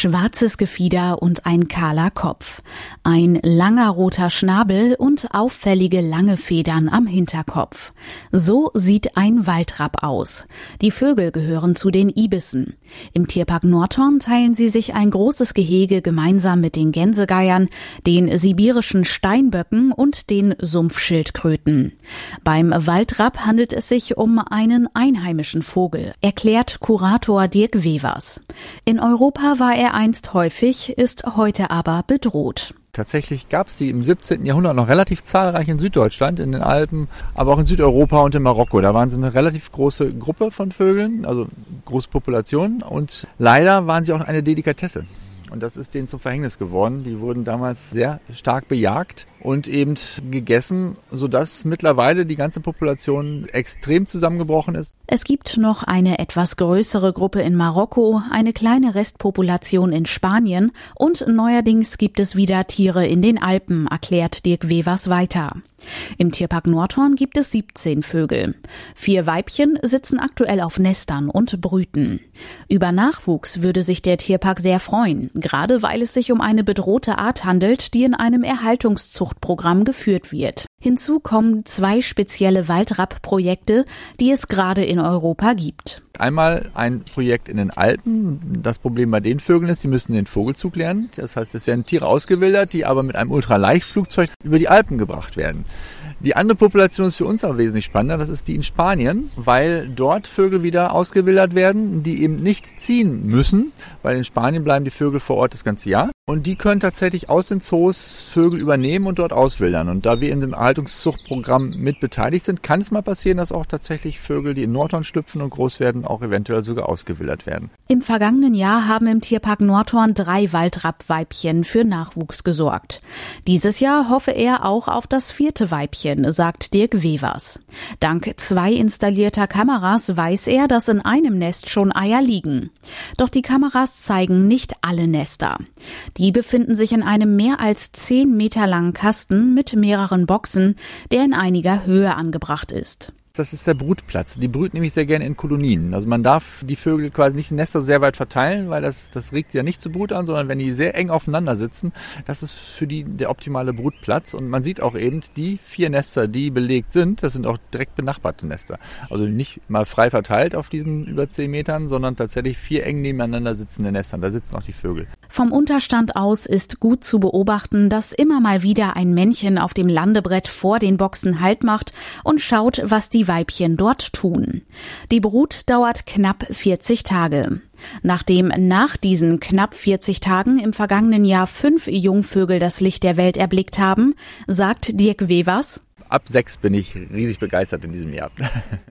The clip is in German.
schwarzes Gefieder und ein kahler Kopf, ein langer roter Schnabel und auffällige lange Federn am Hinterkopf. So sieht ein Waldrapp aus. Die Vögel gehören zu den Ibissen. Im Tierpark Nordhorn teilen sie sich ein großes Gehege gemeinsam mit den Gänsegeiern, den sibirischen Steinböcken und den Sumpfschildkröten. Beim Waldrapp handelt es sich um einen einheimischen Vogel, erklärt Kurator Dirk Wevers. In Europa war er einst häufig, ist heute aber bedroht. Tatsächlich gab es sie im 17. Jahrhundert noch relativ zahlreich in Süddeutschland, in den Alpen, aber auch in Südeuropa und in Marokko. Da waren sie eine relativ große Gruppe von Vögeln, also große Population, und leider waren sie auch eine Delikatesse. Und das ist denen zum Verhängnis geworden. Die wurden damals sehr stark bejagt und eben gegessen, sodass mittlerweile die ganze Population extrem zusammengebrochen ist. Es gibt noch eine etwas größere Gruppe in Marokko, eine kleine Restpopulation in Spanien und neuerdings gibt es wieder Tiere in den Alpen, erklärt Dirk Wevers weiter. Im Tierpark Nordhorn gibt es 17 Vögel. 4 Weibchen sitzen aktuell auf Nestern und brüten. Über Nachwuchs würde sich der Tierpark sehr freuen, gerade weil es sich um eine bedrohte Art handelt, die in einem Erhaltungszuchtprogramm geführt wird. Hinzu kommen 2 spezielle Waldrapp-Projekte, die es gerade in Europa gibt. Einmal ein Projekt in den Alpen. Das Problem bei den Vögeln ist, sie müssen den Vogelzug lernen. Das heißt, es werden Tiere ausgewildert, die aber mit einem Ultraleichtflugzeug über die Alpen gebracht werden. Die andere Population ist für uns aber wesentlich spannender, das ist die in Spanien, weil dort Vögel wieder ausgewildert werden, die eben nicht ziehen müssen, weil in Spanien bleiben die Vögel vor Ort das ganze Jahr. Und die können tatsächlich aus den Zoos Vögel übernehmen und dort auswildern. Und da wir in dem Erhaltungszuchtprogramm mit beteiligt sind, kann es mal passieren, dass auch tatsächlich Vögel, die in Nordhorn schlüpfen und groß werden, auch eventuell sogar ausgewildert werden. Im vergangenen Jahr haben im Tierpark Nordhorn 3 Waldrapp-Weibchen für Nachwuchs gesorgt. Dieses Jahr hoffe er auch auf das 4. Weibchen, sagt Dirk Wevers. Dank 2 installierter Kameras weiß er, dass in einem Nest schon Eier liegen. Doch die Kameras zeigen nicht alle Nester. Die befinden sich in einem mehr als 10 Meter langen Kasten mit mehreren Boxen, der in einiger Höhe angebracht ist. Das ist der Brutplatz. Die brüten nämlich sehr gerne in Kolonien. Also man darf die Vögel quasi nicht in Nester sehr weit verteilen, weil das regt ja nicht zur Brut an, sondern wenn die sehr eng aufeinander sitzen, das ist für die der optimale Brutplatz. Und man sieht auch eben, die 4 Nester, die belegt sind, das sind auch direkt benachbarte Nester. Also nicht mal frei verteilt auf diesen über 10 Metern, sondern tatsächlich 4 eng nebeneinander sitzende Nester. Da sitzen auch die Vögel. Vom Unterstand aus ist gut zu beobachten, dass immer mal wieder ein Männchen auf dem Landebrett vor den Boxen Halt macht und schaut, was die Weibchen dort tun. Die Brut dauert knapp 40 Tage. Nachdem nach diesen knapp 40 Tagen im vergangenen Jahr 5 Jungvögel das Licht der Welt erblickt haben, sagt Dirk Wevers: Ab 6 bin ich riesig begeistert in diesem Jahr.